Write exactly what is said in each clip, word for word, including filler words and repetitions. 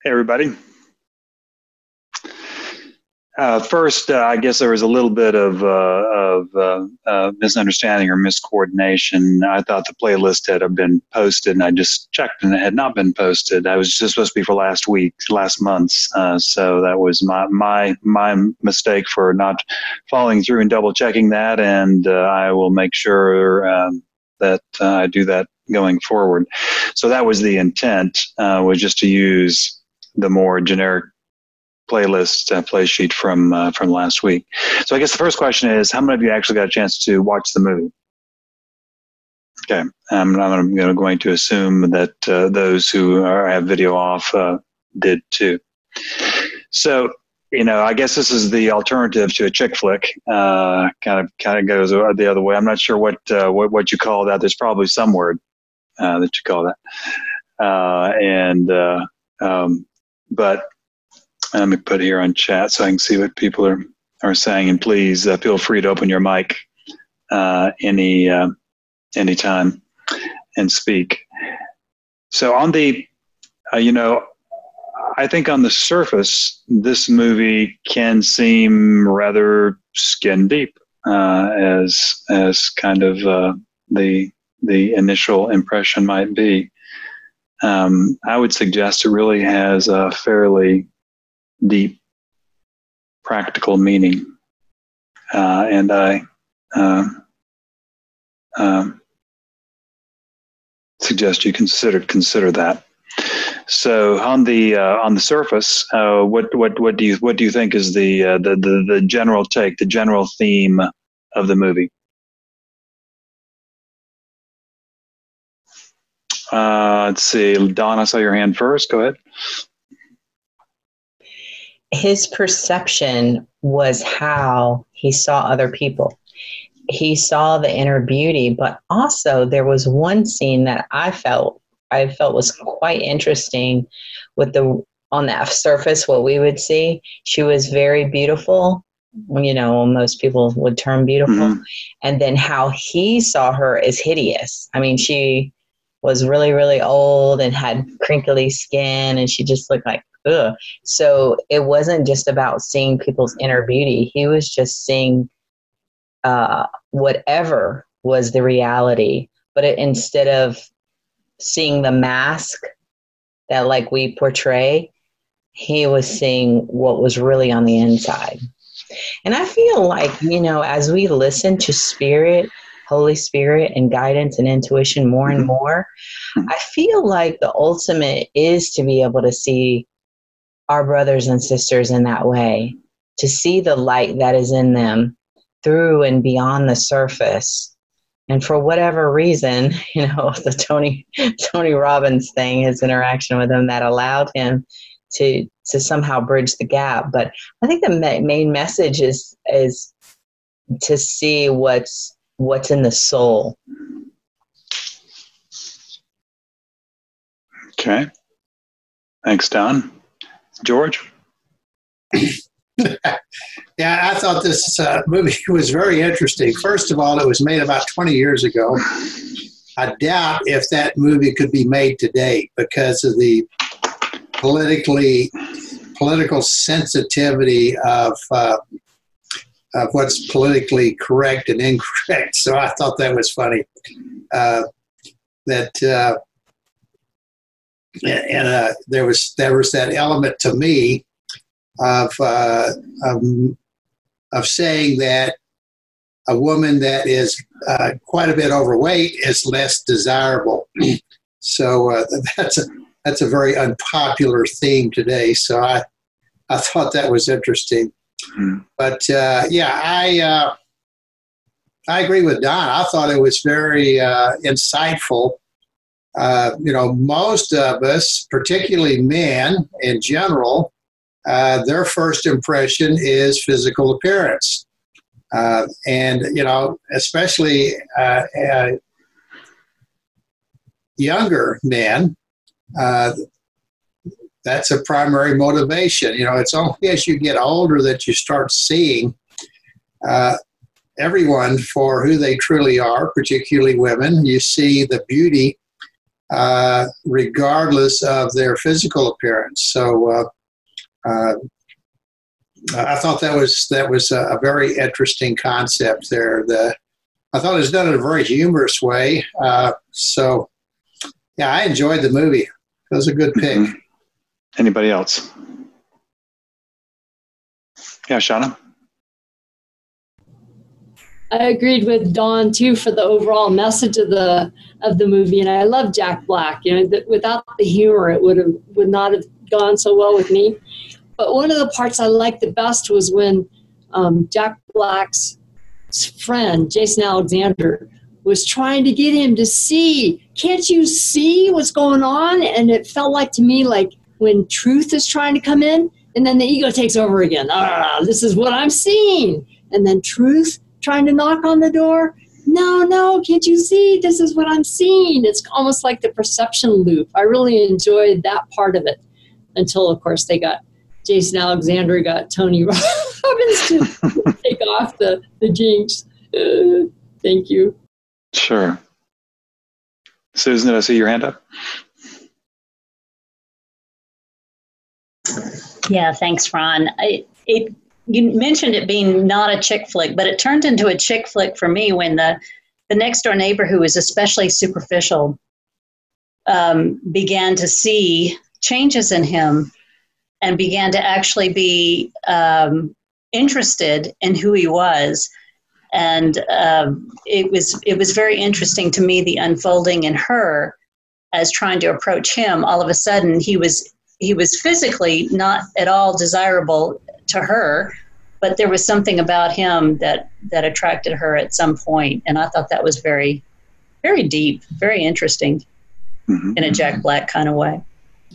Hey, everybody. Uh, first, uh, I guess there was a little bit of, uh, of uh, uh, misunderstanding or miscoordination. I thought the playlist had been posted, and I just checked, and it had not been posted. I was just supposed to be for last week, last month's. Uh, so that was my my my mistake for not following through and double checking that. And uh, I will make sure um, that uh, I do that going forward. So that was the intent, uh, was just to use the more generic playlist uh, play sheet from uh, from last week. So I guess the first question is, how many of you actually got a chance to watch the movie? Okay, I'm, I'm going to assume that uh, those who are, have video off uh, did too. So, you know, I guess this is the alternative to a chick flick. Uh, kind of kind of goes the other way. I'm not sure what uh, what, what you call that. There's probably some word uh, that you call that. Uh, and uh, um, but let me put here on chat so I can see what people are, are saying. And please uh, feel free to open your mic uh, any uh, anytime and speak. So on the, uh, you know, I think on the surface, this movie can seem rather skin deep uh, as as kind of uh, the the initial impression might be. Um, I would suggest it really has a fairly deep practical meaning, uh, and I uh, uh, suggest you consider consider that. So on the uh, on the surface, uh, what what what do you what do you think is the, uh, the the the general take, the general theme of the movie? Uh, let's see, Don, I saw your hand first. Go ahead. His perception was how he saw other people. He saw the inner beauty, but also there was one scene that I felt I felt was quite interesting with the on that surface, what we would see. She was very beautiful, you know, most people would term beautiful. Mm-hmm. And then how he saw her as hideous. I mean, she was really, really old and had crinkly skin, and she just looked like, ugh. So it wasn't just about seeing people's inner beauty. He was just seeing uh, whatever was the reality. But it, instead of seeing the mask that like we portray, he was seeing what was really on the inside. And I feel like, you know, as we listen to Spirit, Holy Spirit, and guidance and intuition more and more, I feel like the ultimate is to be able to see our brothers and sisters in that way, to see the light that is in them through and beyond the surface. And for whatever reason, you know, the Tony Tony Robbins thing, his interaction with him, that allowed him to to somehow bridge the gap. But I think the ma- main message is is to see what's what's in the soul. Okay. Thanks, Don. George? Yeah, I thought this uh, movie was very interesting. First of all, it was made about twenty years ago. I doubt if that movie could be made today because of the politically political sensitivity of uh, of what's politically correct and incorrect. So I thought that was funny. Uh, that uh, and uh, there was there was that element to me of, uh, of of saying that a woman that is uh, quite a bit overweight is less desirable. So uh, that's a that's a very unpopular theme today. So I I thought that was interesting. Mm-hmm. But uh, yeah, I uh, I agree with Don. I thought it was very uh, insightful. Uh, you know, most of us, particularly men in general, uh, their first impression is physical appearance. Uh, and, you know, especially uh, uh, younger men, uh, that's a primary motivation. You know, it's only as you get older that you start seeing uh, everyone for who they truly are, particularly women. You see the beauty uh, regardless of their physical appearance. So uh, uh, I thought that was that was a, a very interesting concept there. The I thought it was done in a very humorous way. Uh, so yeah, I enjoyed the movie. It was a good pick. Mm-hmm. Anybody else? Yeah, Shauna? I agreed with Dawn too for the overall message of the of the movie, and I love Jack Black. You know, that without the humor, it would have would not have gone so well with me. But one of the parts I liked the best was when um, Jack Black's friend Jason Alexander was trying to get him to see. Can't you see what's going on? And it felt like to me like when truth is trying to come in, and then the ego takes over again. Ah, this is what I'm seeing, and then truth trying to knock on the door. No, no, can't you see? This is what I'm seeing. It's almost like the perception loop. I really enjoyed that part of it until, of course, they got Jason Alexander got Tony Robbins to take off the, the jinx. Uh, thank you. Sure. Susan, did I see your hand up? Yeah, thanks, Ron. I, it You mentioned it being not a chick flick, but it turned into a chick flick for me when the, the next door neighbor, who was especially superficial, um, began to see changes in him and began to actually be um, interested in who he was. And um, it was it was very interesting to me, the unfolding in her as trying to approach him. All of a sudden, he was he was physically not at all desirable to her, but there was something about him that, that attracted her at some point. And I thought that was very, very deep, very interesting mm-hmm. in a Jack Black kind of way.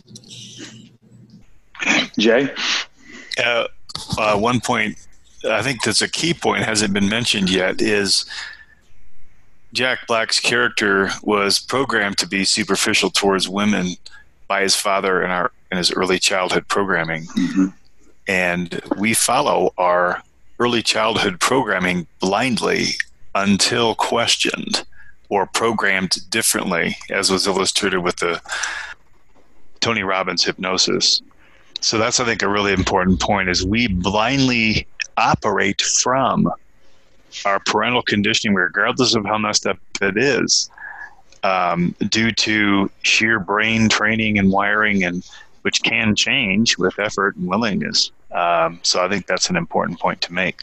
Jay? Uh, uh, one point, I think that's a key point, hasn't been mentioned yet, is Jack Black's character was programmed to be superficial towards women by his father in, our, in his early childhood programming. Mm-hmm. And we follow our early childhood programming blindly until questioned or programmed differently, as was illustrated with the Tony Robbins hypnosis. So that's, I think, a really important point, is we blindly operate from our parental conditioning, regardless of how messed up it is, um, due to sheer brain training and wiring, and which can change with effort and willingness. Um, so I think that's an important point to make.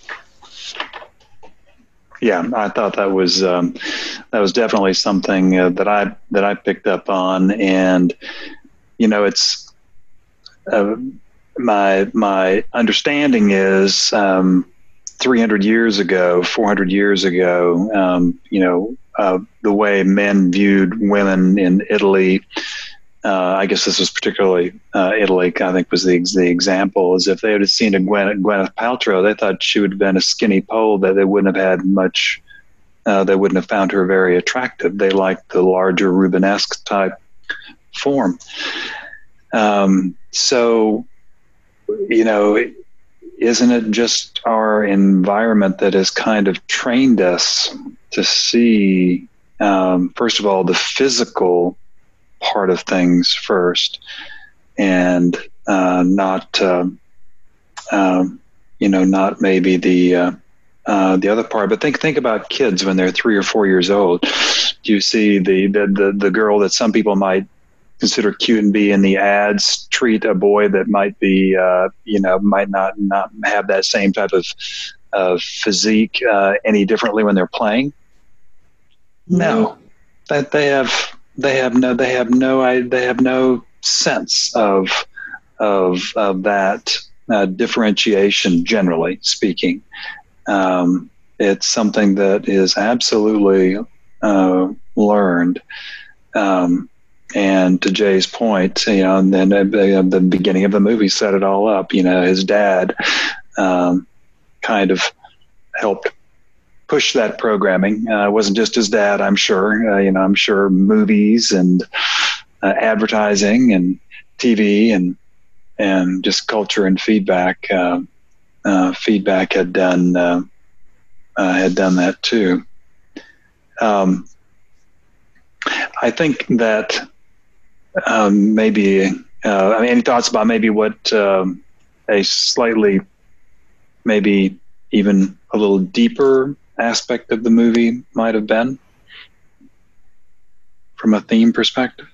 Yeah, I thought that was um, that was definitely something uh, that I that I picked up on, and you know, it's uh, my my understanding is um, three hundred years ago, four hundred years ago, um, you know, uh, the way men viewed women in Italy. Uh, I guess this was particularly uh, Italy, I think, was the the example, is if they had seen a Gwen, Gwyneth Paltrow, they thought she would have been a skinny pole, that they wouldn't have had much, uh, they wouldn't have found her very attractive. They liked the larger Rubenesque type form. Um, so, you know, isn't it just our environment that has kind of trained us to see, um, first of all, the physical part of things first, and uh, not, uh, um, you know, not maybe the uh, uh, the other part. But think think about kids when they're three or four years old. Do you see the the the, the girl that some people might consider cute and be in the ads treat a boy that might be, uh, you know, might not not have that same type of uh, physique uh, any differently when they're playing? No, that they have. They have no. They have no. They have no sense of of of that uh, differentiation. Generally speaking, um, it's something that is absolutely uh, learned. Um, and to Jay's point, you know, and then uh, the beginning of the movie set it all up. You know, his dad um, kind of helped push that programming. Uh, it wasn't just his dad, I'm sure. Uh, you know, I'm sure movies and uh, advertising and T V and and just culture and feedback. Uh, uh, feedback had done uh, uh, had done that too. Um, I think that um, maybe, uh, I mean, any thoughts about maybe what um, a slightly, maybe even a little deeper aspect of the movie might have been from a theme perspective?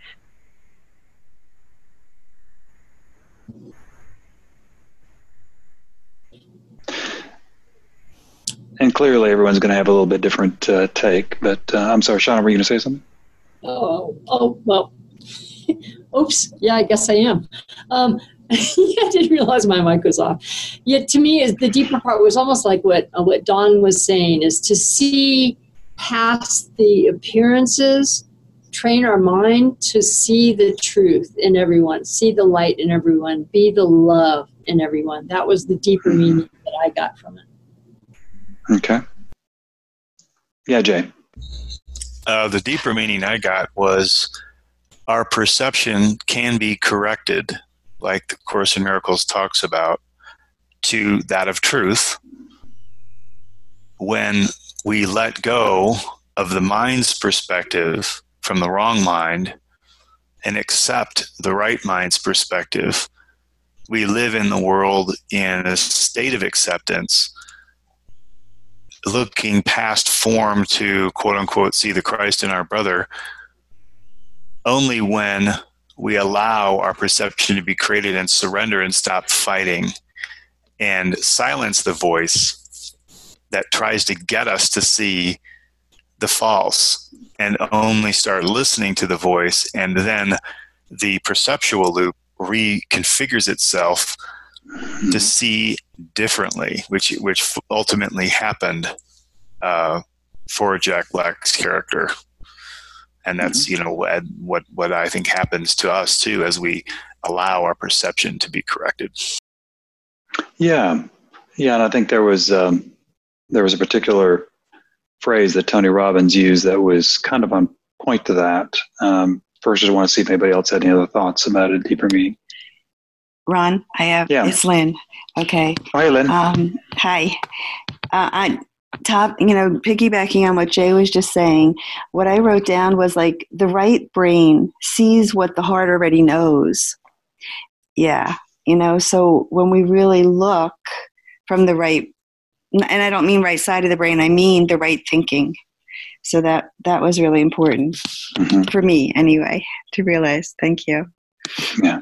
And clearly everyone's going to have a little bit different uh, take, but uh, I'm sorry, Shauna, were you going to say something? Oh, oh, well, oops. Yeah, I guess I am. Um, I didn't realize my mic was off. Yeah, to me, is the deeper part was almost like what uh, what Don was saying, is to see past the appearances, train our mind to see the truth in everyone, see the light in everyone, be the love in everyone. That was the deeper meaning that I got from it. Okay. Yeah, Jay. Uh, the deeper meaning I got was our perception can be corrected, like the Course in Miracles talks about, to that of truth when we let go of the mind's perspective from the wrong mind and accept the right mind's perspective. We live in the world in a state of acceptance, looking past form to quote unquote see the Christ in our brother, only when we allow our perception to be created and surrender and stop fighting and silence the voice that tries to get us to see the false, and only start listening to the voice, and then the perceptual loop reconfigures itself to see differently, which which ultimately happened uh, for Jack Black's character, and that's you know what what what I think happens to us too as we allow our perception to be corrected. Yeah, yeah, and I think there was um, there was a particular phrase that Tony Robbins used that was kind of on point to that. Um, first, I just want to see if anybody else had any other thoughts about a deeper meaning. Ron, I have. Yeah. It's Lynn. Okay. Hi, Lynn. Um, hi. Uh, I top. You know, piggybacking on what Jay was just saying, what I wrote down was like the right brain sees what the heart already knows. Yeah. You know, so when we really look from the right, and I don't mean right side of the brain, I mean the right thinking. So that that was really important mm-hmm. for me, anyway, to realize. Thank you. Yeah.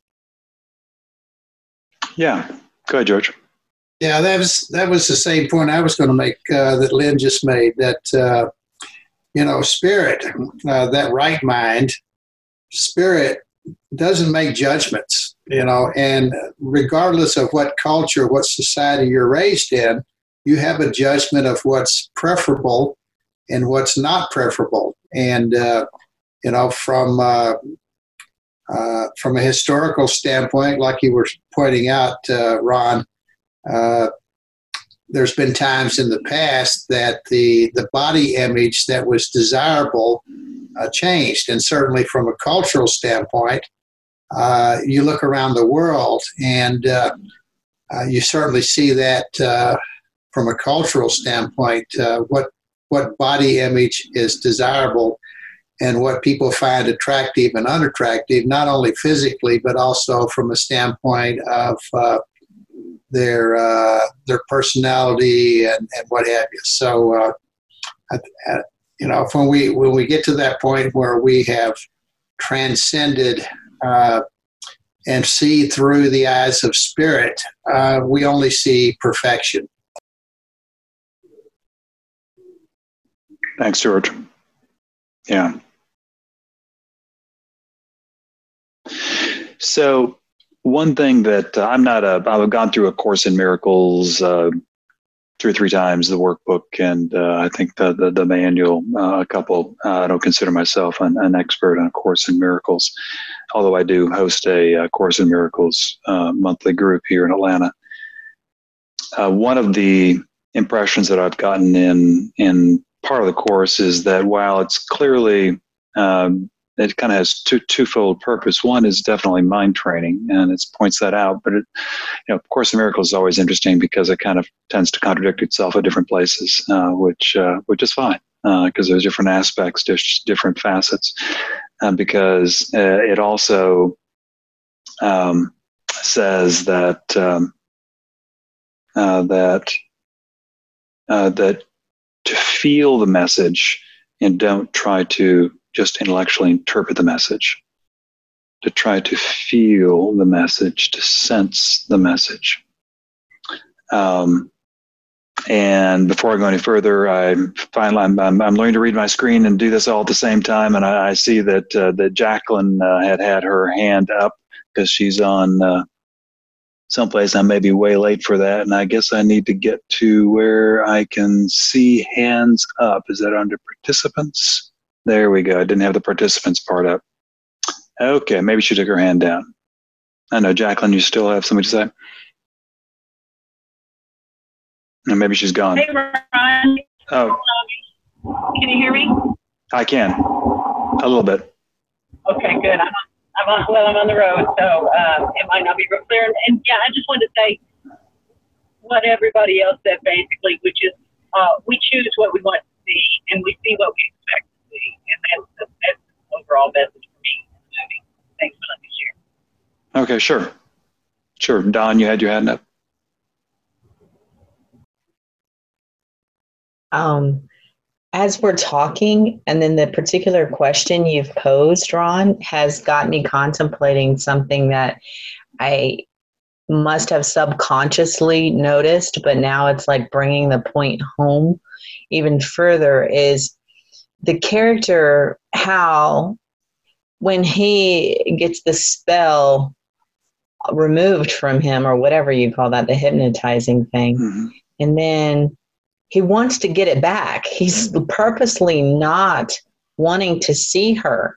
Yeah. Go ahead, George. Yeah, that was that was the same point I was going to make uh, that Lynn just made. That uh, you know, spirit, uh, that right mind, spirit doesn't make judgments. You know, and regardless of what culture, what society you're raised in, you have a judgment of what's preferable and what's not preferable. And uh, you know, from uh, uh, from a historical standpoint, like you were pointing out, uh, Ron, uh, there's been times in the past that the the body image that was desirable uh, changed, and certainly from a cultural standpoint, uh, you look around the world and uh, uh, you certainly see that uh, from a cultural standpoint, uh, what what body image is desirable and what people find attractive and unattractive, not only physically but also from a standpoint of uh, their uh, their personality and, and what have you. So, uh, I, I, you know, when we when we get to that point where we have transcended uh, and see through the eyes of spirit, uh, we only see perfection. Thanks, George. Yeah. So one thing that uh, I'm not a, I've gone through A Course in Miracles uh, two or three times, the workbook, and uh, I think the, the, the manual uh, a couple. Uh, I don't consider myself an, an expert on A Course in Miracles, although I do host a, a Course in Miracles uh, monthly group here in Atlanta. Uh, one of the impressions that I've gotten in, in part of the course is that while it's clearly um, it kind of has two twofold purpose. One is definitely mind training, and it points that out. But it, you know, Course in Miracles is always interesting because it kind of tends to contradict itself at different places, uh, which uh, which is fine because uh, there's different aspects, just different facets. uh, because uh, it also um, says that um, uh, that uh, that to feel the message and don't try to just intellectually interpret the message. To try to feel the message, to sense the message. Um, and before I go any further, I'm finally I'm, I'm, I'm learning to read my screen and do this all at the same time. And I, I see that uh, that Jacqueline uh, had had her hand up because she's on uh, someplace. I may be way late for that, and I guess I need to get to where I can see hands up. Is that under participants? There we go. I didn't have the participants part up. Okay, maybe she took her hand down. I know, Jacqueline, you still have something to say? And maybe she's gone. Hey, Ron. Oh. Can you hear me? I can. A little bit. Okay, good. I'm on, I'm on, well, I'm on the road, so um, it might not be real clear. And, and yeah, I just wanted to say what everybody else said, basically, which is uh, we choose what we want to see, and we see what we expect to see. And that's the, that's the overall message for me. Thanks for letting me share. Okay, sure. Sure. Don, you had your hand up. Um, as we're talking, and then the particular question you've posed, Ron, has got me contemplating something that I must have subconsciously noticed, but now it's like bringing the point home even further, is the character Hal, when he gets the spell removed from him, or whatever you call that, the hypnotizing thing, mm-hmm. and then he wants to get it back. He's purposely not wanting to see her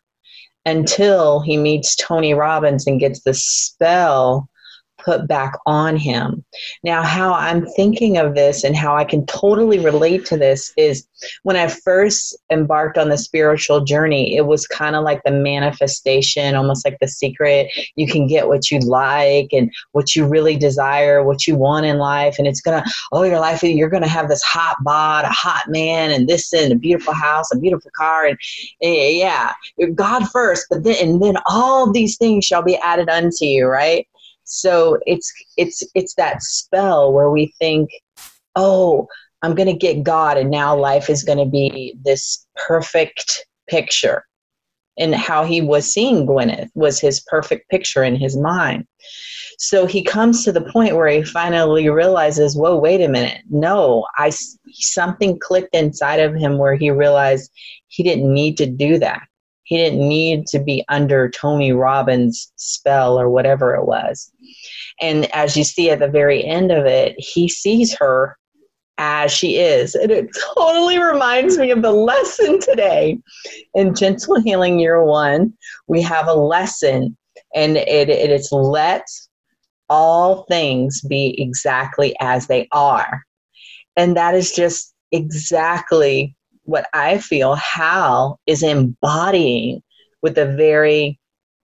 until he meets Tony Robbins and gets the spell put back on him. Now, how I'm thinking of this and how I can totally relate to this is when I first embarked on the spiritual journey, it was kind of like the manifestation, almost like The Secret. You can get what you like and what you really desire, what you want in life. And it's going to, oh, your life, you're going to have this hot bod, a hot man, and this and a beautiful house, a beautiful car. And yeah, God first, but then, and then all these things shall be added unto you, right? So it's it's it's that spell where we think, oh, I'm going to get God, and now life is going to be this perfect picture. And how he was seeing Gwyneth was his perfect picture in his mind. So he comes to the point where he finally realizes, whoa, wait a minute. No, I, something clicked inside of him where he realized he didn't need to do that. He didn't need to be under Tony Robbins' spell or whatever it was. And as you see at the very end of it, he sees her as she is. And it totally reminds me of the lesson today. In Gentle Healing Year One, we have a lesson, and it, it is let all things be exactly as they are. And that is just exactly what I feel Hal is embodying with the very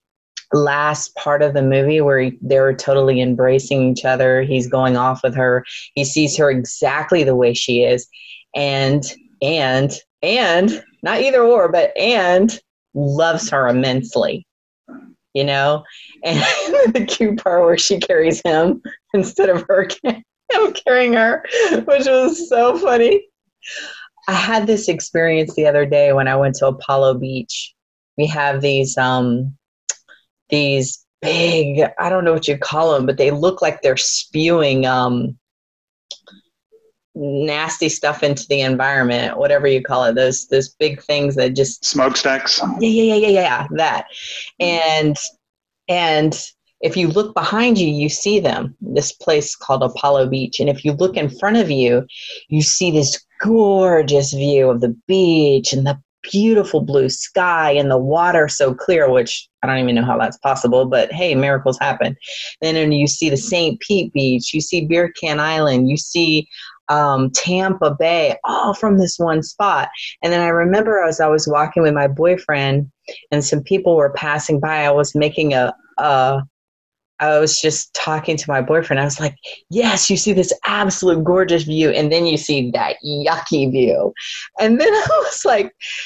last part of the movie where he, they're totally embracing each other. He's going off with her. He sees her exactly the way she is. And, and, and, not either or, but and loves her immensely, you know? And the cute part where she carries him instead of her him carrying her, which was so funny. I had this experience the other day when I went to Apollo Beach. We have these um, these big, I don't know what you call them, but they look like they're spewing um, nasty stuff into the environment, whatever you call it. Those those big things that just smokestacks. Yeah, yeah, yeah, yeah, yeah, that. And and if you look behind you, you see them. This place called Apollo Beach, and if you look in front of you, you see this gorgeous view of the beach and the beautiful blue sky and the water so clear, which I don't even know how that's possible, but hey, miracles happen. Then and you see the Saint Pete Beach, you see Beer Can Island, you see um, Tampa Bay, all from this one spot. And then I remember as I was walking with my boyfriend and some people were passing by, I was making a, a I was just talking to my boyfriend. I was like, yes, you see this absolute gorgeous view. And then you see that yucky view. And then I was like,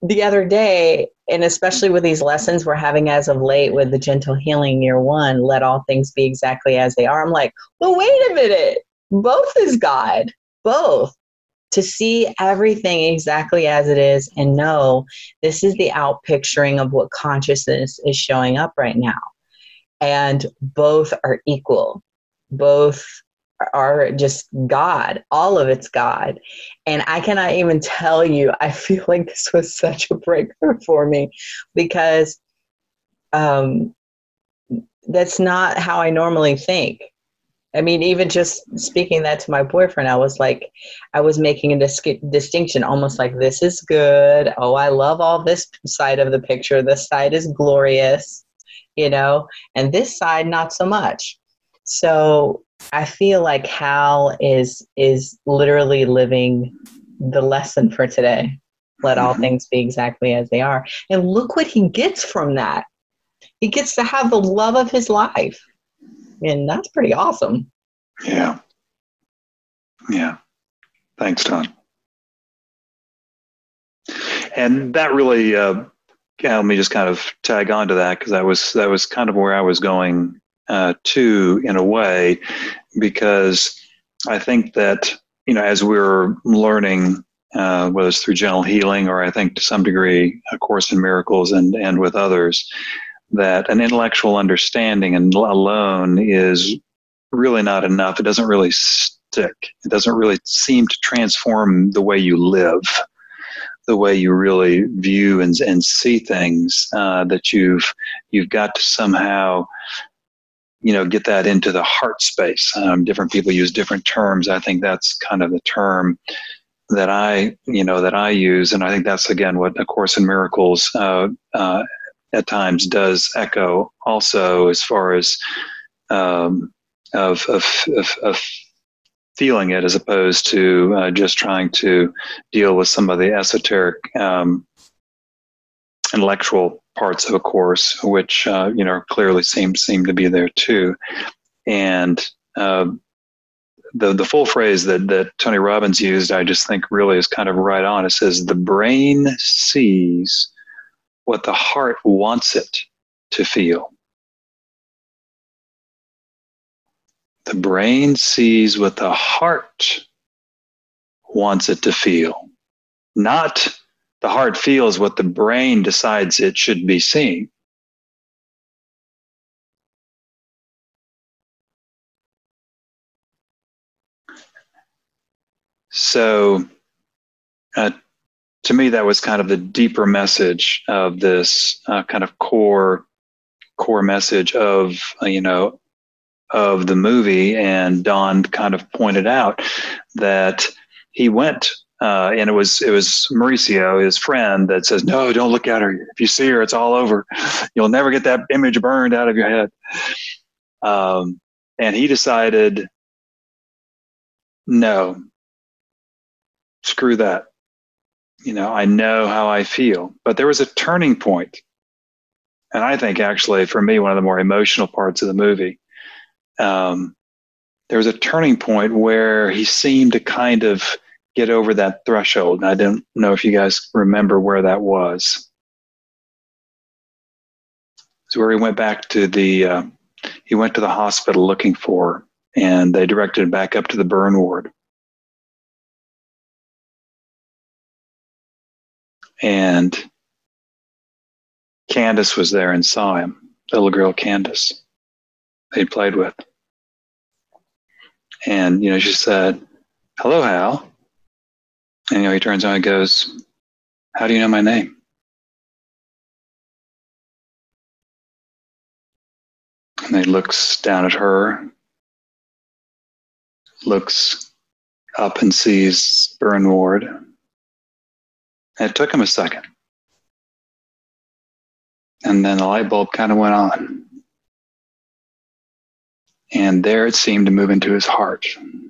the other day, and especially with these lessons we're having as of late with the gentle healing year one, let all things be exactly as they are. I'm like, well, wait a minute. Both is God. Both. To see everything exactly as it is and know this is the outpicturing of what consciousness is showing up right now. And both are equal. Both are just God. All of it's God. And I cannot even tell you, I feel like this was such a breakthrough for me because um, that's not how I normally think. I mean, even just speaking that to my boyfriend, I was like, I was making a dis- distinction, almost like this is good. Oh, I love all this side of the picture. This side is glorious, you know, and this side, not so much. So I feel like Hal is is literally living the lesson for today. Let all things be exactly as they are. And look what he gets from that. He gets to have the love of his life. And that's pretty awesome. Yeah. Yeah. Thanks, Don. And that really, uh, yeah, let me just kind of tag on to that because that was that was kind of where I was going uh, to, in a way, because I think that, you know, as we're learning, uh, whether it's through gentle healing or I think to some degree, A Course in Miracles and and with others, that an intellectual understanding and alone is really not enough. It doesn't really stick. It doesn't really seem to transform the way you live, the way you really view and, and see things. Uh, that you've you've got to somehow, you know, get that into the heart space. Um, different people use different terms. I think that's kind of the term that I, you know, that I use, and I think that's again what A Course in Miracles uh, uh, at times does echo also, as far as um, of, of, of, of feeling it, as opposed to uh, just trying to deal with some of the esoteric um, intellectual parts of A Course, which uh, you know clearly seem seem to be there too. And uh, the the full phrase that that Tony Robbins used, I just think really is kind of right on. It says the brain sees what the heart wants it to feel. The brain sees what the heart wants it to feel. Not the heart feels what the brain decides it should be seeing. So, uh, to me, that was kind of the deeper message of this uh, kind of core core message of, uh, you know, of the movie. And Don kind of pointed out that he went, uh, and it was it was Mauricio, his friend, that says, "No, don't look at her. If you see her, it's all over. You'll never get that image burned out of your head." Um, and he decided, no, screw that. You know, I know how I feel. But there was a turning point. And I think actually, for me, one of the more emotional parts of the movie, um, there was a turning point where he seemed to kind of get over that threshold. And I don't know if you guys remember where that was. It's where he went back to the, uh, he went to the hospital looking for her, and they directed him back up to the burn ward. And Candace was there and saw him, the little girl Candace they played with. And, you know, she said, "Hello, Hal." And, you know, he turns around and goes, "How do you know my name?" And he looks down at her, looks up and sees burn ward. And it took him a second. And then the light bulb kind of went on. And there it seemed to move into his heart.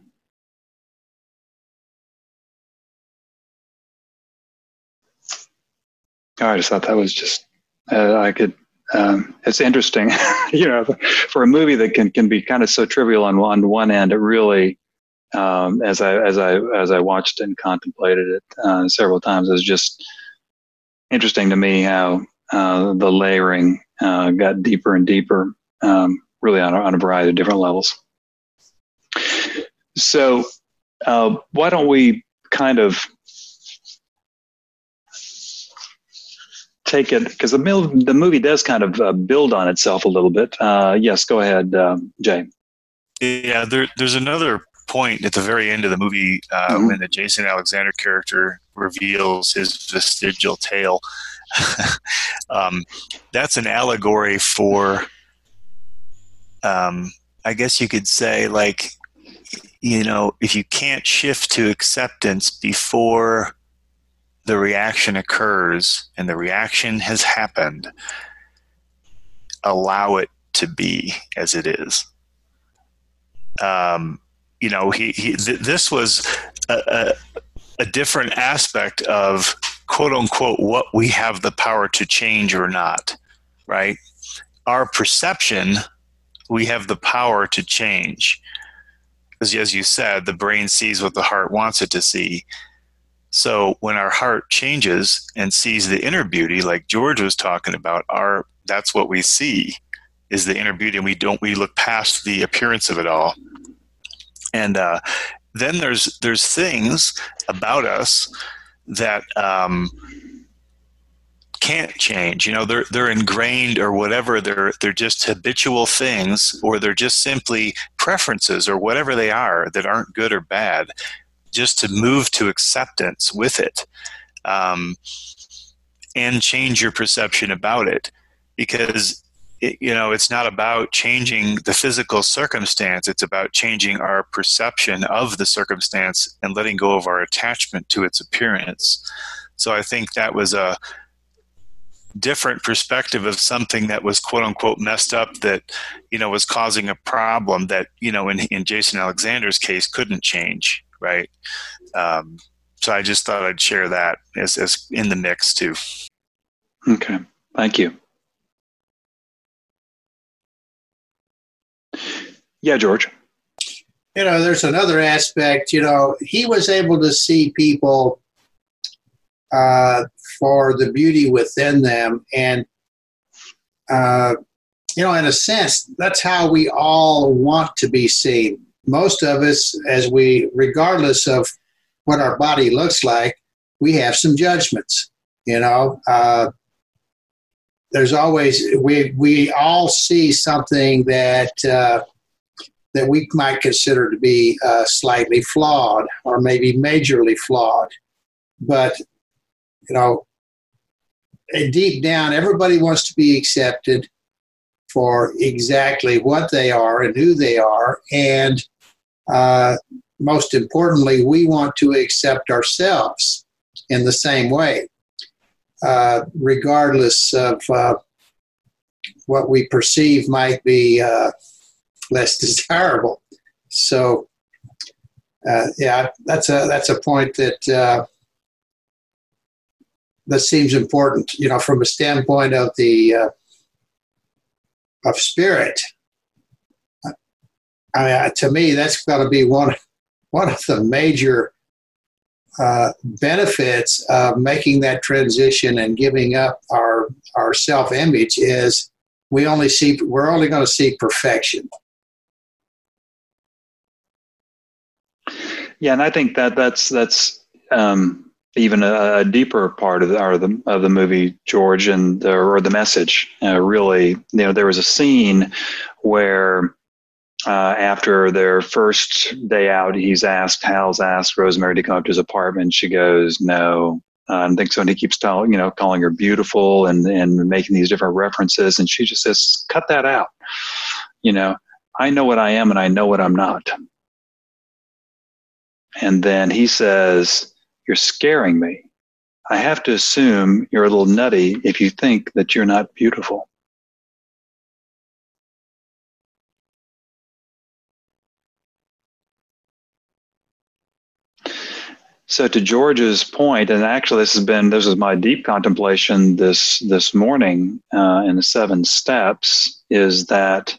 Oh, I just thought that was just, uh, I could, um, it's interesting, you know, for a movie that can, can be kind of so trivial on, on one end, it really, um, as I, as I, as I watched and contemplated it uh, several times, it was just, interesting to me how uh, the layering uh, got deeper and deeper, um, really on a, on a variety of different levels. So uh, why don't we kind of take it, because the, the movie does kind of uh, build on itself a little bit. Uh, yes, go ahead, um, Jay. Yeah, there, there's another point at the very end of the movie uh, mm-hmm. when the Jason Alexander character reveals his vestigial tail. um, that's an allegory for, um, I guess you could say, like, you know, if you can't shift to acceptance before the reaction occurs and the reaction has happened, allow it to be as it is. Um, you know, he, he th- this was a, a, a different aspect of, quote unquote, what we have the power to change or not, right? Our perception, we have the power to change. Because as you said, the brain sees what the heart wants it to see. So when our heart changes and sees the inner beauty, like George was talking about, our that's what we see is the inner beauty, and we don't we look past the appearance of it all. And uh, then there's there's things about us that um, can't change. You know, they're they're ingrained or whatever. They're they're just habitual things, or they're just simply preferences or whatever they are that aren't good or bad. Just to move to acceptance with it, um, and change your perception about it, because it, you know it's not about changing the physical circumstance. It's about changing our perception of the circumstance and letting go of our attachment to its appearance. So I think that was a different perspective of something that was quote unquote messed up, that you know was causing a problem that you know in, in Jason Alexander's case couldn't change. Right. Um, so I just thought I'd share that as, as in the mix too. Okay. Thank you. Yeah, George. You know, there's another aspect, you know, he was able to see people uh, for the beauty within them. And, uh, you know, in a sense, that's how we all want to be seen. Most of us, as we, regardless of what our body looks like, we have some judgments. You know, uh, there's always we we all see something that uh, that we might consider to be uh, slightly flawed or maybe majorly flawed. But you know, deep down, everybody wants to be accepted for exactly what they are and who they are, and Uh, most importantly, we want to accept ourselves in the same way, uh, regardless of uh, what we perceive might be uh, less desirable. So, uh, yeah, that's a that's a point that uh, that seems important. You know, from a standpoint of the uh, of spirit. I mean, to me, that's going to be one, one of the major uh, benefits of making that transition and giving up our our self-image is we only see we're only going to see perfection. Yeah, and I think that that's that's um, even a, a deeper part of the, or the of the movie, George, and the, or the message. Uh, really, you know, there was a scene where. Uh, after their first day out, he's asked, Hal's asked Rosemary to come up to his apartment. She goes, no. Uh, and thinks so. And he keeps telling, you know, calling her beautiful and, and making these different references. And she just says, cut that out. You know, I know what I am and I know what I'm not. And then he says, you're scaring me. I have to assume you're a little nutty if you think that you're not beautiful. So to George's point, and actually this has been, this is my deep contemplation this, this morning uh, in the seven steps, is that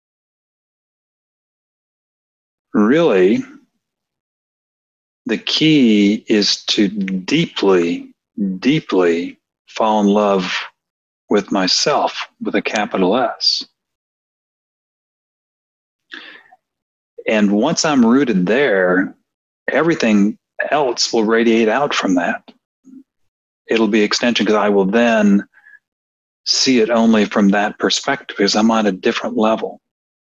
really the key is to deeply, deeply fall in love with myself with a capital S. And once I'm rooted there, everything else will radiate out from that. It'll be extension because I will then see it only from that perspective because I'm on a different level.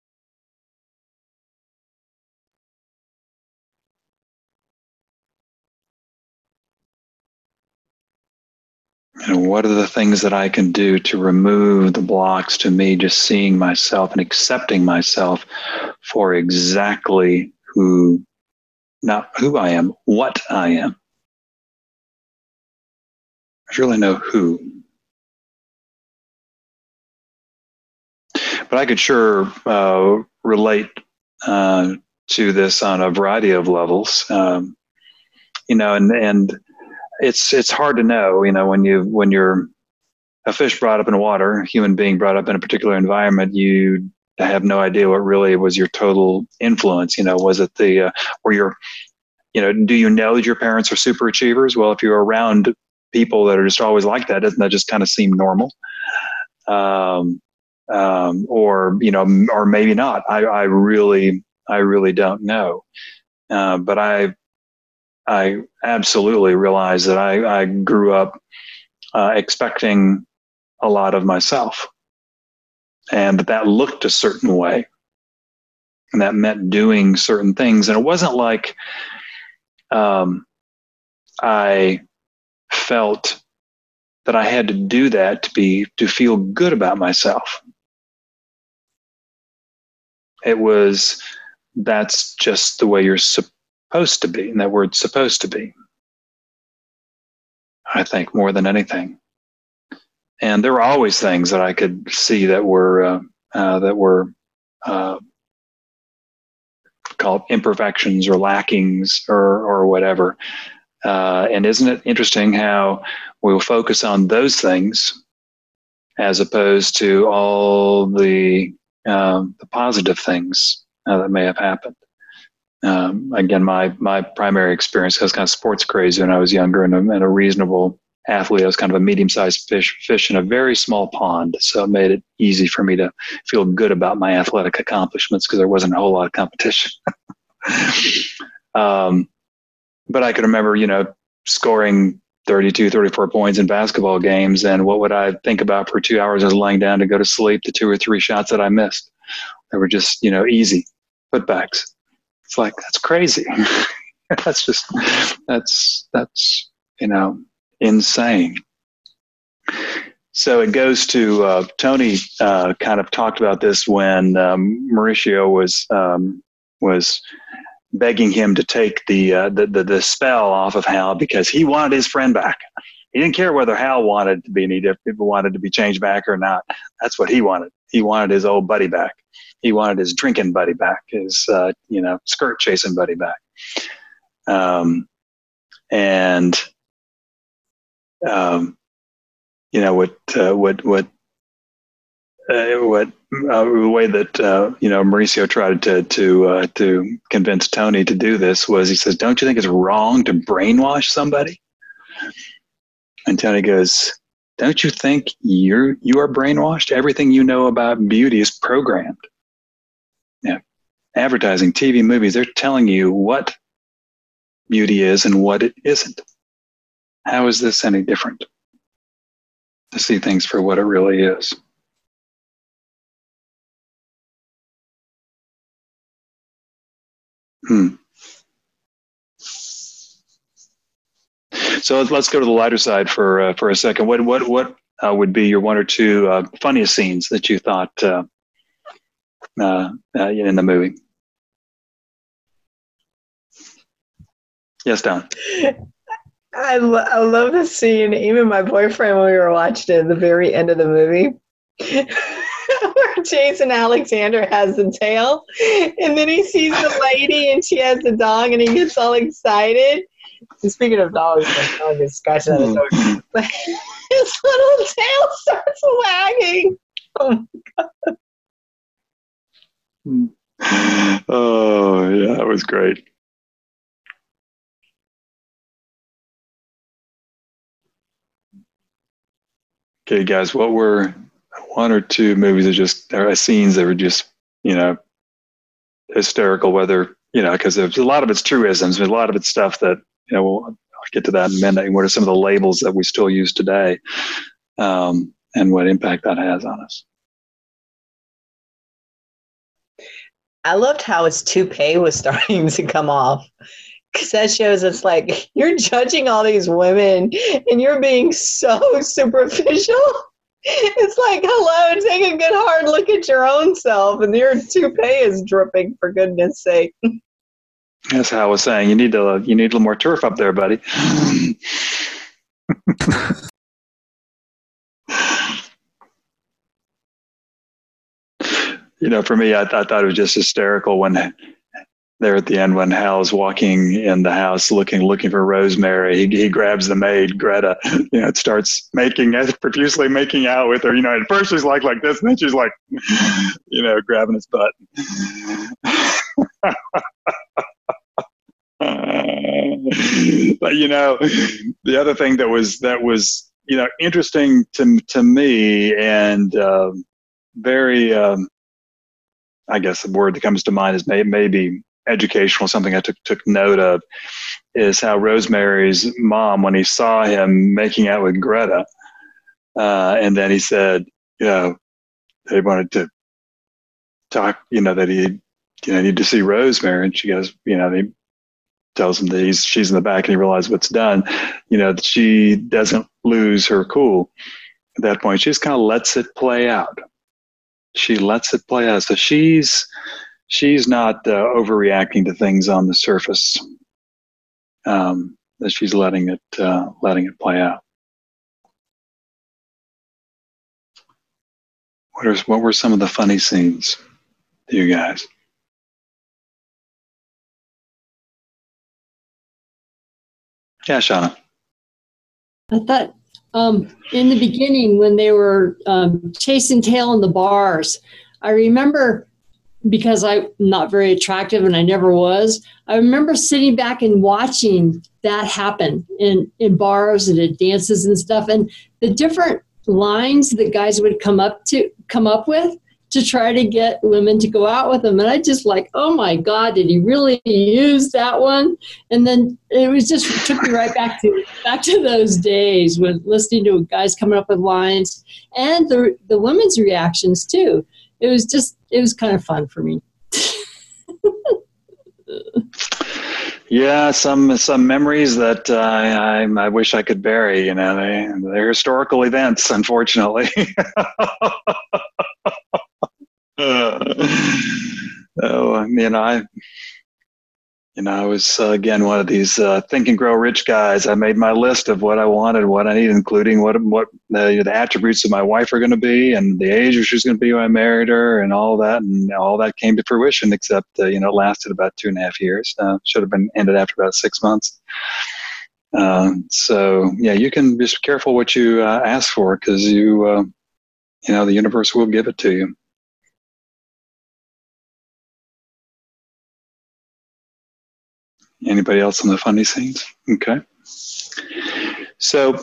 And what are the things that I can do to remove the blocks to me just seeing myself and accepting myself for exactly who, not who I am, what I am. There's really no who. But I could sure uh, relate uh, to this on a variety of levels. Um, you know, and, and it's it's hard to know, you know, when you when you're a fish brought up in water, a human being brought up in a particular environment, you have no idea what really was your total influence. You know, was it the uh, were your, you know, do you know that your parents are super achievers? Well, if you're around people that are just always like that, doesn't that just kind of seem normal? Um, um, or you know, or maybe not. I, I really, I really don't know. Uh, but I, I absolutely realize that I, I grew up uh, expecting a lot of myself, and that that looked a certain way, and that meant doing certain things. And it wasn't like um, I felt that I had to do that to be to feel good about myself. It was, that's just the way you're supposed to be, and that word's supposed to be, I think, more than anything. And there were always things that I could see that were uh, uh, that were uh, called imperfections or lackings or or whatever. Uh, and isn't it interesting how we'll focus on those things as opposed to all the um, the positive things uh, that may have happened? Um, again, my my primary experience, I was kind of sports crazy when I was younger, and a, and a reasonable athlete. I was kind of a medium-sized fish fish in a very small pond, so it made it easy for me to feel good about my athletic accomplishments because there wasn't a whole lot of competition. um, but I could remember, you know, scoring thirty-two, thirty-four points in basketball games, and what would I think about for two hours? I was lying down to go to sleep. The two or three shots that I missed, they were just, you know, easy putbacks. It's like, that's crazy. that's just, that's, that's, you know, insane. So it goes to, uh, Tony uh, kind of talked about this when um, Mauricio was, um, was begging him to take the, uh, the, the, the spell off of Hal because he wanted his friend back. He didn't care whether Hal wanted to be any different, people wanted to be changed back or not. That's what he wanted. He wanted his old buddy back. He wanted his drinking buddy back, his, uh, you know, skirt chasing buddy back. Um, and, um, you know, what, uh, what, what, uh, what, uh, the way that, uh, you know, Mauricio tried to, to, uh, to convince Tony to do this was he says, don't you think it's wrong to brainwash somebody? And Tony goes, don't you think you're, you are brainwashed? Everything you know about beauty is programmed. Yeah. Advertising, T V, movies, they're telling you what beauty is and what it isn't. How is this any different? To see things for what it really is. Hmm. So let's go to the lighter side for uh, for a second. What what what uh, would be your one or two uh, funniest scenes that you thought uh, uh, uh, in the movie? Yes, Don. I, lo- I love the scene. Even my boyfriend, when we were watching it at the very end of the movie, where Jason Alexander has the tail, and then he sees the lady and she has the dog, and he gets all excited. And speaking of dogs, my dog is scratching at his dog. But his little tail starts wagging. Oh my God. Oh, yeah, that was great. Okay, guys, what were one or two movies that just, or scenes that were just, you know, hysterical, whether, you know, because there's a lot of it's truisms, but a lot of it's stuff that, you know, we'll I'll get to that in a minute. What are some of the labels that we still use today, um, and what impact that has on us? I loved how his toupee was starting to come off, because that shows us like you're judging all these women and you're being so superficial. It's like, hello, take a good hard look at your own self, and your toupee is dripping, for goodness sake. That's how I was saying. You need to, you need a little more turf up there, buddy. You know, for me, I, I thought it was just hysterical when there at the end, when Hal's walking in the house looking looking for Rosemary, he, he grabs the maid, Greta, you know, starts making, profusely making out with her. You know, at first she's like like this, and then she's like, you know, grabbing his butt. But, you know, the other thing that was, that was, you know, interesting to, to me and uh, very, um, I guess the word that comes to mind is may, maybe educational, something I took took note of, is how Rosemary's mom, when he saw him making out with Greta, uh, and then he said, you know, they wanted to talk, you know, that he, you know, need to see Rosemary, and she goes, you know, he tells him that he's she's in the back, and he realizes what's done, you know, that she doesn't lose her cool at that point. She just kind of lets it play out. She lets it play out. So she's she's not uh, overreacting to things on the surface. Um, that she's letting it uh, letting it play out. What are what were some of the funny scenes to you guys? Yeah, Shauna. I thought um, in the beginning when they were um, chasing tail in the bars, I remember, because I'm not very attractive and I never was, I remember sitting back and watching that happen in, in bars and at dances and stuff, and the different lines that guys would come up to come up with to try to get women to go out with them. And I just like, oh my God, did he really use that one? And then it was just it took me right back to back to those days when listening to guys coming up with lines and the the women's reactions too. It was just, it was kind of fun for me. Yeah, some some memories that uh, I I wish I could bury. You know, they they're historical events, unfortunately. uh, oh, you know, I you know I was uh, again one of these uh, think and grow rich guys. I made my list of what I wanted, what I need, including what what the, the attributes of my wife are going to be, and the age she's going to be when I married her, and all that, and all that came to fruition. Except uh, you know, it lasted about two and a half years. Uh, should have been ended after about six months. Uh, so yeah, you can just be careful what you uh, ask for, because you uh, you know the universe will give it to you. Anybody else on the funny scenes? Okay. So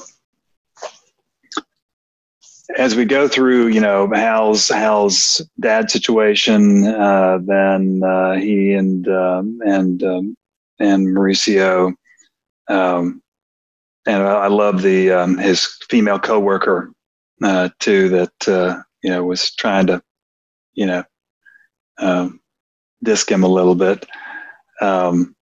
as we go through, you know, Hal's Hal's dad situation, uh, then uh, he and um, and um, and Mauricio, um, and I love the um, his female coworker uh, too, that uh, you know was trying to, you know, um, disc him a little bit. Um,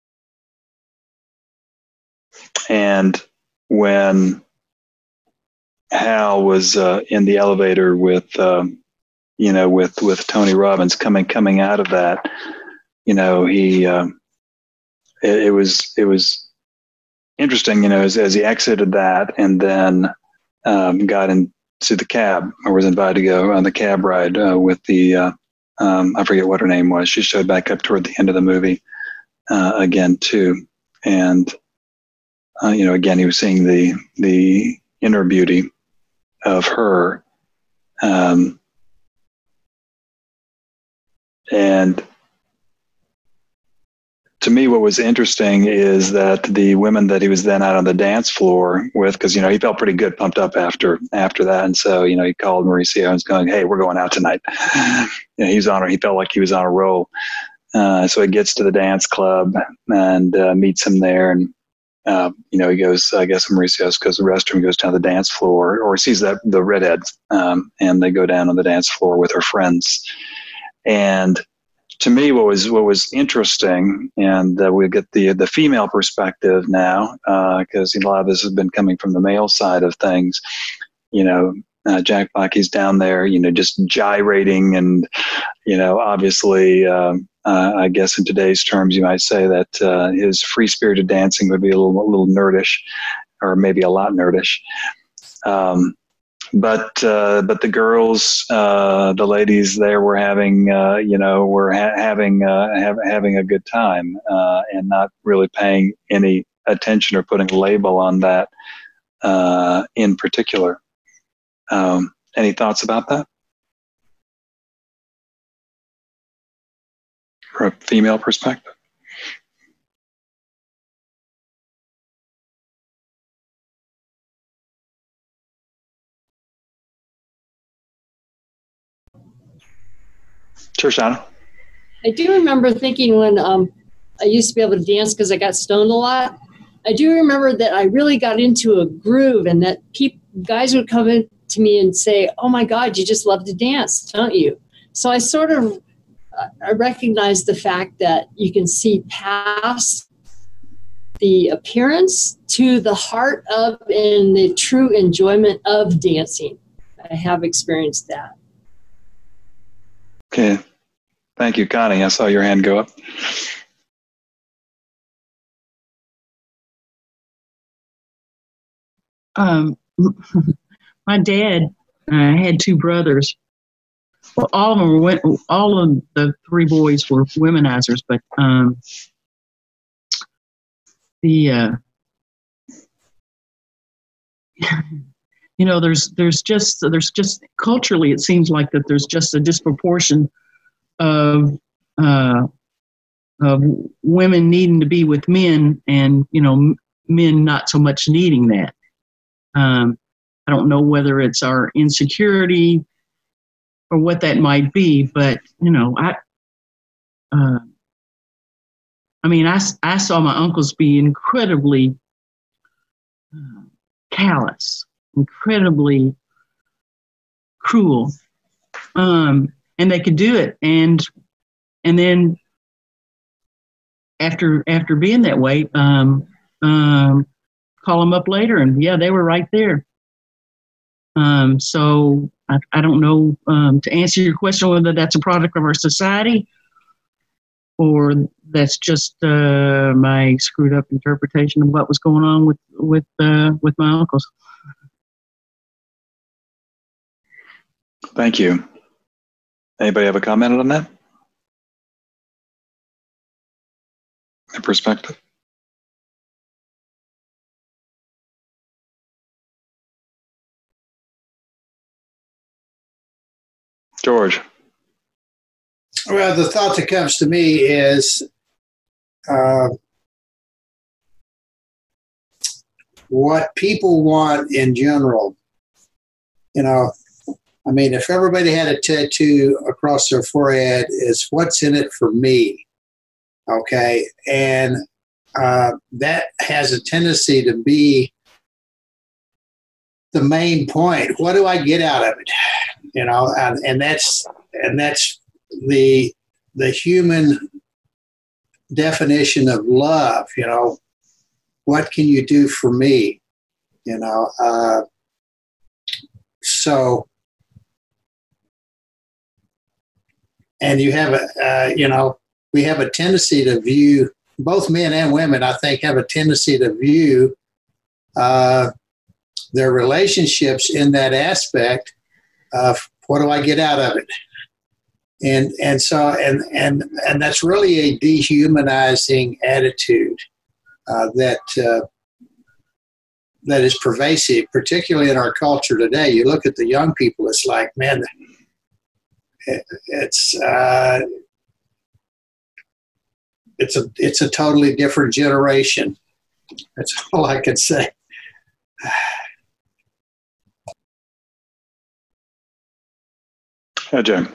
And when Hal was uh, in the elevator with, um, you know, with, with Tony Robbins coming coming out of that, you know, he um, it, it was it was interesting, you know, as, as he exited that and then um, got into the cab, or was invited to go on the cab ride uh, with the uh, um, I forget what her name was. She showed back up toward the end of the movie uh, again too, and. Uh, you know, again, he was seeing the the inner beauty of her, um, and to me, what was interesting is that the women that he was then out on the dance floor with, because, you know, he felt pretty good, pumped up after after that. And so, you know, he called Mauricio and was going, hey, we're going out tonight. You know, he was on, he felt like he was on a roll. Uh, so he gets to the dance club and uh, meets him there. And, uh, you know, he goes, I guess Mauricio goes to the restroom, goes down the dance floor, or sees that the redhead, um, and they go down on the dance floor with her friends. And to me, what was what was interesting, and uh, we get the the female perspective now, because uh, a lot of this has been coming from the male side of things. You know, uh, Jack Black, he's down there, you know, just gyrating, and you know, obviously, um, uh, I guess in today's terms, you might say that uh, his free-spirited dancing would be a little a little nerdish, or maybe a lot nerdish. Um, But uh, but the girls, uh, the ladies there were having, uh, you know, were ha- having uh, have, having a good time uh, and not really paying any attention or putting a label on that uh, in particular. Um, any thoughts about that? From a female perspective? Sure, Shauna. I do remember thinking when um, I used to be able to dance because I got stoned a lot. I do remember that I really got into a groove, and that people, guys would come in to me and say, "Oh my God, you just love to dance, don't you?" So I sort of uh, I recognized the fact that you can see past the appearance to the heart of and the true enjoyment of dancing. I have experienced that. Okay. Thank you, Connie. I saw your hand go up. Um, my dad uh, had two brothers. Well, all of them were, all of the three boys were womenizers, but um, the uh, you know, there's there's just there's just culturally, it seems like that there's just a disproportion of uh, of women needing to be with men, and you know, men not so much needing that. Um, I don't know whether it's our insecurity or what that might be, but you know, I, uh, I mean, I, I saw my uncles be incredibly uh, callous, incredibly cruel, um, and they could do it, and and then after after being that way, um, um, call them up later, and yeah, they were right there. Um, so I, I don't know, um, to answer your question, whether that's a product of our society or that's just uh, my screwed up interpretation of what was going on with with uh, with my uncles. Thank you. Anybody have a comment on that? A perspective? George. Well, the thought that comes to me is uh, what people want in general. You know, I mean, if everybody had a tattoo across their forehead, is what's in it for me? Okay. And uh, that has a tendency to be the main point. What do I get out of it? You know, and, and that's and that's the the human definition of love. You know, what can you do for me? You know, uh, so and you have a uh, you know we have a tendency to view, both men and women, I think, have a tendency to view uh, their relationships in that aspect of what do I get out of it? And and so and and and that's really a dehumanizing attitude uh, that uh, that is pervasive, particularly in our culture today. You look at the young people; it's like, man, it, it's uh, it's a it's a totally different generation. That's all I can say. Yeah, Jim.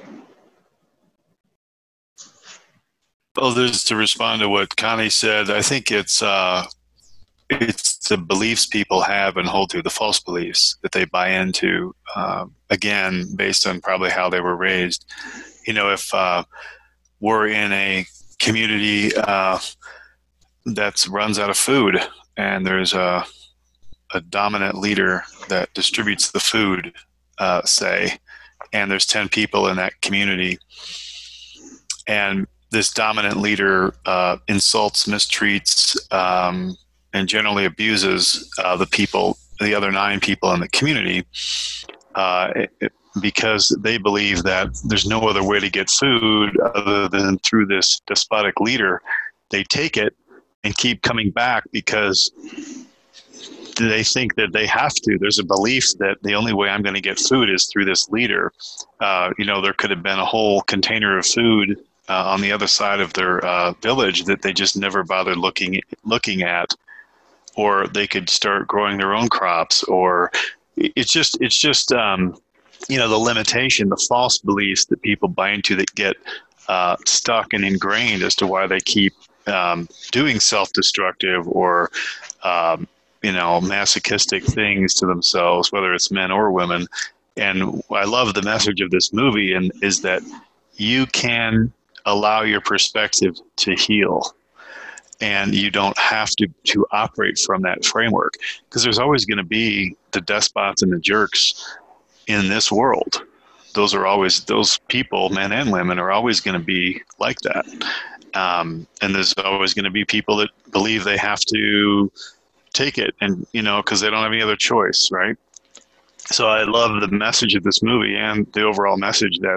Well, just to respond to what Connie said, I think it's uh, it's the beliefs people have and hold to, the false beliefs that they buy into, uh, again, based on probably how they were raised. You know, if uh, we're in a community uh, that runs out of food and there's a, a dominant leader that distributes the food, uh, say, and there's ten people in that community, and this dominant leader uh, insults, mistreats, um, and generally abuses uh, the people, the other nine people in the community, uh, it, it, because they believe that there's no other way to get food other than through this despotic leader. They take it and keep coming back because they think that they have to. There's a belief that the only way I'm going to get food is through this leader. Uh, you know, there could have been a whole container of food uh, on the other side of their uh, village that they just never bothered looking looking at, or they could start growing their own crops. Or it's just it's just um, you know, the limitation, the false beliefs that people buy into that get uh, stuck and ingrained as to why they keep um, doing self-destructive or um, you know, masochistic things to themselves, whether it's men or women. And I love the message of this movie, and is that you can allow your perspective to heal, and you don't have to, to operate from that framework, because there's always going to be the despots and the jerks in this world. Those are always, those people, men and women, are always going to be like that. Um, and there's always going to be people that believe they have to take it, and you know, because they don't have any other choice, right? So I love the message of this movie and the overall message that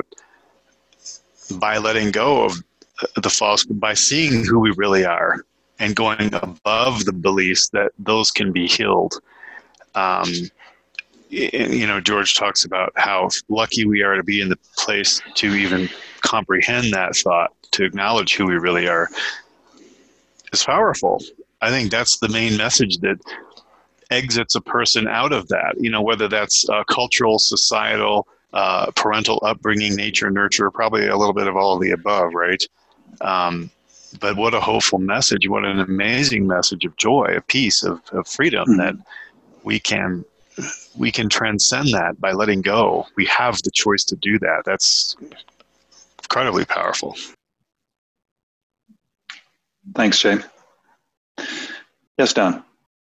by letting go of the false, by seeing who we really are and going above the beliefs, that those can be healed. Um, you know, George talks about how lucky we are to be in the place to even comprehend that thought, to acknowledge who we really are. It's powerful. I think that's the main message that exits a person out of that, you know, whether that's uh, cultural, societal, uh, parental upbringing, nature, nurture, probably a little bit of all of the above, right? Um, but what a hopeful message, what an amazing message of joy, of peace, of, of freedom, mm-hmm. that we can we can transcend that by letting go. We have the choice to do that. That's incredibly powerful. Thanks, Jay. Yes, Don.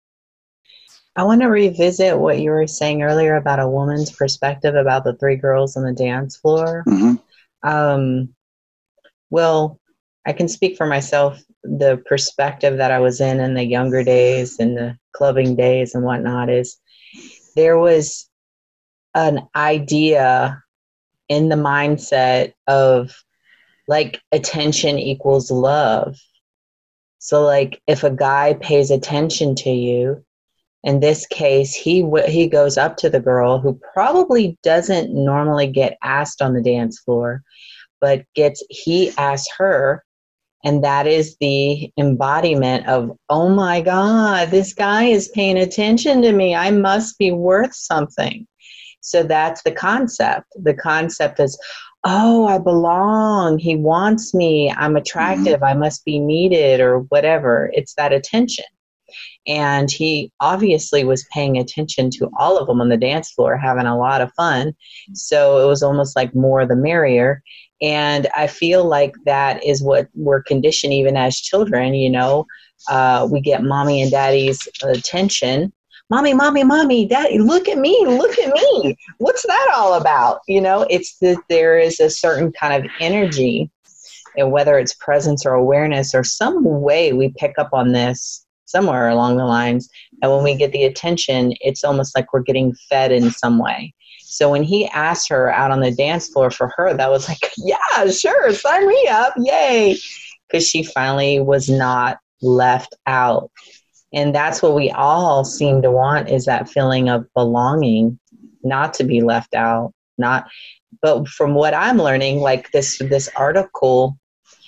I want to revisit what you were saying earlier about a woman's perspective about the three girls on the dance floor. Mm-hmm. Um, well, I can speak for myself. The perspective that I was in in the younger days and the clubbing days and whatnot is there was an idea in the mindset of like attention equals love. So like if a guy pays attention to you, in this case, he w- he goes up to the girl who probably doesn't normally get asked on the dance floor, but gets he asks her, and that is the embodiment of, oh my God, this guy is paying attention to me. I must be worth something. So that's the concept. The concept is, oh, I belong. He wants me. I'm attractive. Mm-hmm. I must be needed or whatever. It's that attention. And he obviously was paying attention to all of them on the dance floor, having a lot of fun. So it was almost like more the merrier. And I feel like that is what we're conditioned even as children. You know, uh, we get mommy and daddy's attention. Mommy, mommy, mommy, daddy, look at me, look at me. What's that all about? You know, it's that there is a certain kind of energy, and whether it's presence or awareness or some way we pick up on this somewhere along the lines. And when we get the attention, it's almost like we're getting fed in some way. So when he asked her out on the dance floor for her, that was like, yeah, sure, sign me up, yay. Because she finally was not left out. And that's what we all seem to want, is that feeling of belonging, not to be left out. Not, but from what I'm learning, like this, this article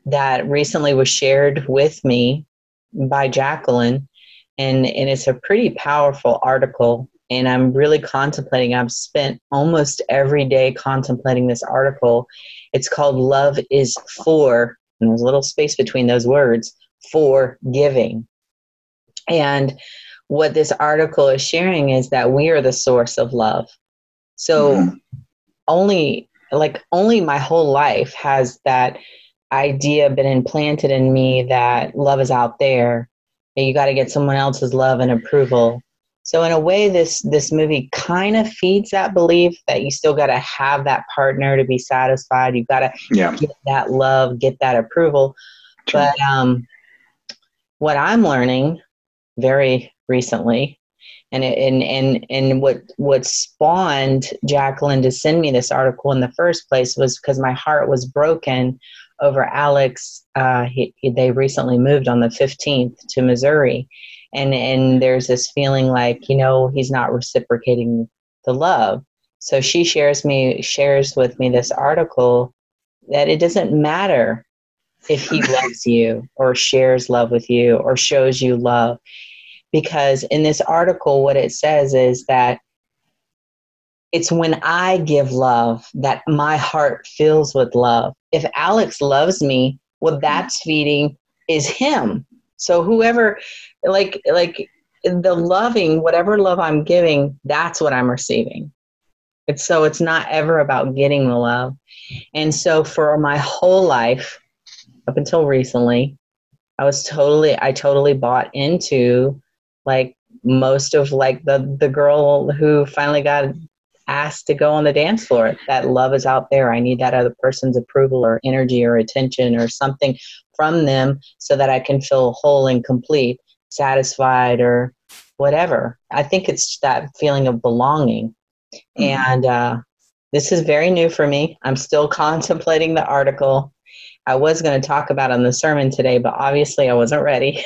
that recently was shared with me by Jacqueline. And, and it's a pretty powerful article. And I'm really contemplating. I've spent almost every day contemplating this article. It's called Love is For, and there's a little space between those words, for giving. And what this article is sharing is that we are the source of love. So mm-hmm. only, like, only my whole life has that idea been implanted in me that love is out there, and you got to get someone else's love and approval. So in a way, this this movie kind of feeds that belief that you still got to have that partner to be satisfied. You got to yeah. get that love, get that approval. Sure. But um, what I'm learning very recently, and it, and and and what what spawned Jacqueline to send me this article in the first place was because my heart was broken over Alex. Uh, he, they recently moved on the fifteenth to Missouri. And and there's this feeling like, you know, he's not reciprocating the love. So she shares me shares with me this article that it doesn't matter if he loves you or shares love with you or shows you love. Because in this article, what it says is that it's when I give love that my heart fills with love. If Alex loves me, what that's feeding is him. So whoever, like, like the loving, whatever love I'm giving, that's what I'm receiving. It's so it's not ever about getting the love. And so for my whole life, up until recently, I was totally, I totally bought into like most of like the, the girl who finally got asked to go on the dance floor. That love is out there. I need that other person's approval or energy or attention or something from them so that I can feel whole and complete, satisfied or whatever. I think it's that feeling of belonging. Mm-hmm. And uh, this is very new for me. I'm still contemplating the article. I was going to talk about it on the sermon today, but obviously I wasn't ready.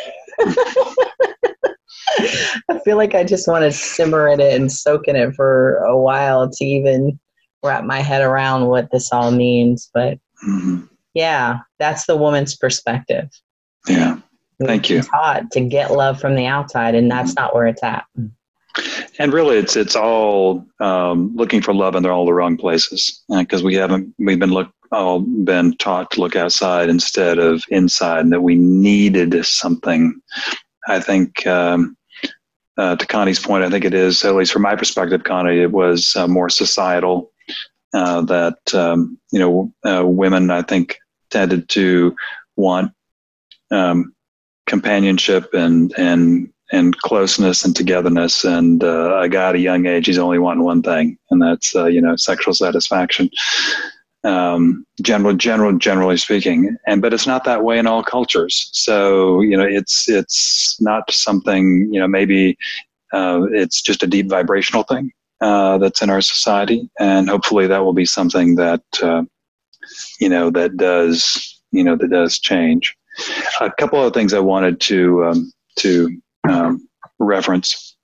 I feel like I just want to simmer in it and soak in it for a while to even wrap my head around what this all means. But mm-hmm. yeah, that's the woman's perspective. Yeah. Thank We've you. been taught to get love from the outside, and that's mm-hmm. not where it's at. And really, it's it's all um, looking for love in all the wrong places, because uh, we haven't we've been look all been taught to look outside instead of inside, and that we needed something. I think um, uh, to Connie's point, I think it is, at least from my perspective, Connie, it was uh, more societal uh, that um, you know uh, women I think tended to want um, companionship and and. and closeness and togetherness. And uh, a guy at a young age, he's only wanting one thing, and that's, uh, you know, sexual satisfaction. Um, general, general, generally speaking. And, but it's not that way in all cultures. So, you know, it's, it's not something, you know, maybe uh, it's just a deep vibrational thing uh, that's in our society. And hopefully that will be something that, uh, you know, that does, you know, that does change. A couple of things I wanted to, um, to, Um, reference.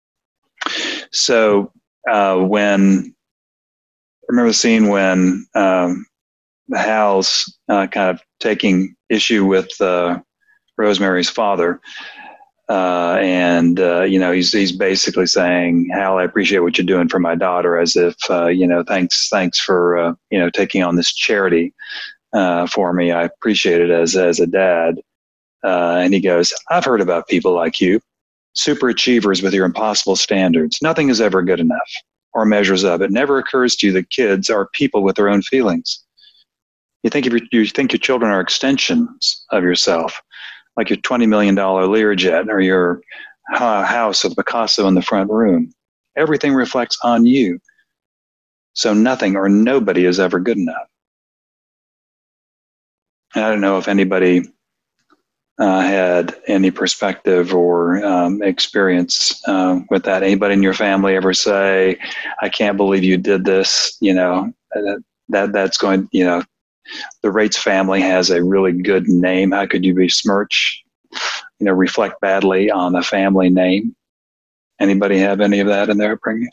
So uh, when I remember the scene when um, Hal's uh, kind of taking issue with uh, Rosemary's father, uh, and uh, you know he's he's basically saying, "Hal, I appreciate what you're doing for my daughter," as if uh, you know, thanks thanks for uh, you know taking on this charity uh, for me. I appreciate it as as a dad. Uh, and he goes, "I've heard about people like you, super achievers with your impossible standards. Nothing is ever good enough or measures up. It never occurs to you that kids are people with their own feelings. You think, if your, you think your children are extensions of yourself, like your twenty million dollars Learjet or your uh, house with Picasso in the front room. Everything reflects on you. So nothing or nobody is ever good enough." And I don't know if anybody Uh, had any perspective or um, experience uh, with that. Anybody in your family ever say, "I can't believe you did this"? You know, that, that that's going, you know, the Rates family has a really good name. How could you besmirch, you know, reflect badly on the family name? Anybody have any of that in their upbringing?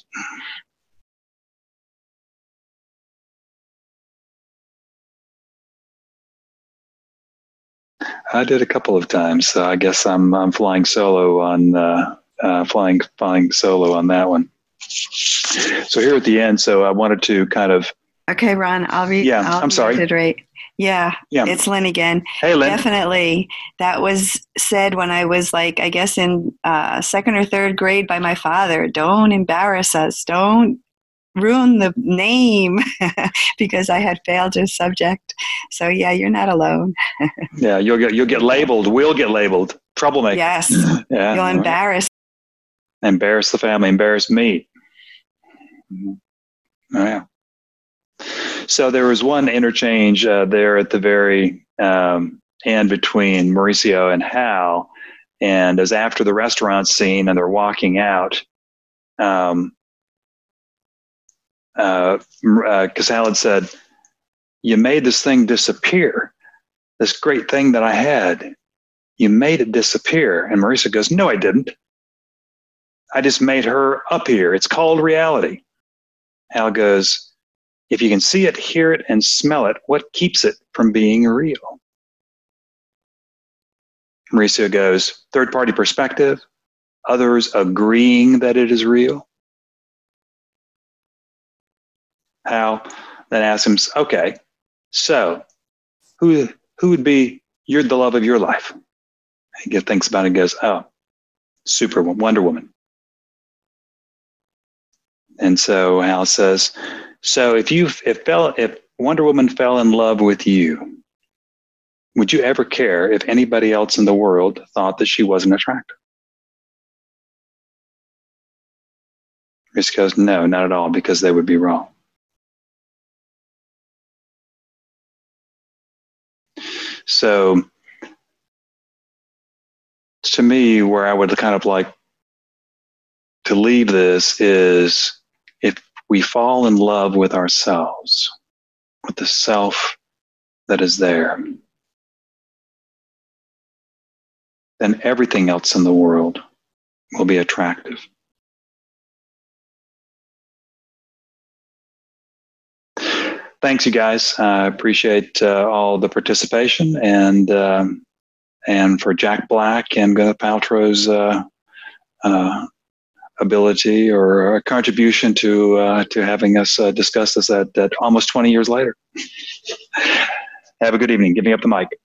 I did a couple of times. So I guess I'm I'm flying solo on uh, uh, flying flying solo on that one. So here at the end, so I wanted to kind of. Okay, Ron, I'll read. Yeah, I'll I'm sorry. reiterate. Yeah, Yeah, it's Lynn again. Hey, Lynn. Definitely, that was said when I was like, I guess in uh, second or third grade by my father. Don't embarrass us. Don't ruin the name because I had failed his subject. So yeah, you're not alone. Yeah, you'll get you'll get labeled. We'll get labeled troublemaker. Yes, yeah, you'll embarrass. Embarrass the family. Embarrass me. Oh, yeah. So there was one interchange uh, there at the very um, end between Mauricio and Hal, and as after the restaurant scene and they're walking out, um, uh, because uh, Hal had said, "You made this thing disappear, this great thing that I had. You made it disappear." And Mauricio goes, "No, I didn't. I just made her appear. It's called reality." Hal goes, "If you can see it, hear it, and smell it, what keeps it from being real?" Mauricio goes, "Third-party perspective, others agreeing that it is real." Hal then asks him, "Okay, so who who would be you're the love of your life?" He gets, thinks about it and goes, "Oh, Super Wonder Woman." And so Hal says, "So if you if fell if Wonder Woman fell in love with you, would you ever care if anybody else in the world thought that she wasn't attractive?" Chris goes, "No, not at all, because they would be wrong." So to me, where I would kind of like to leave this is, if we fall in love with ourselves, with the self that is there, then everything else in the world will be attractive. Thanks, you guys. I appreciate uh, all the participation, and um, and for Jack Black and Gwyneth Paltrow's uh, uh, ability or a contribution to uh, to having us uh, discuss this at, at almost twenty years later. Have a good evening. Give me up the mic.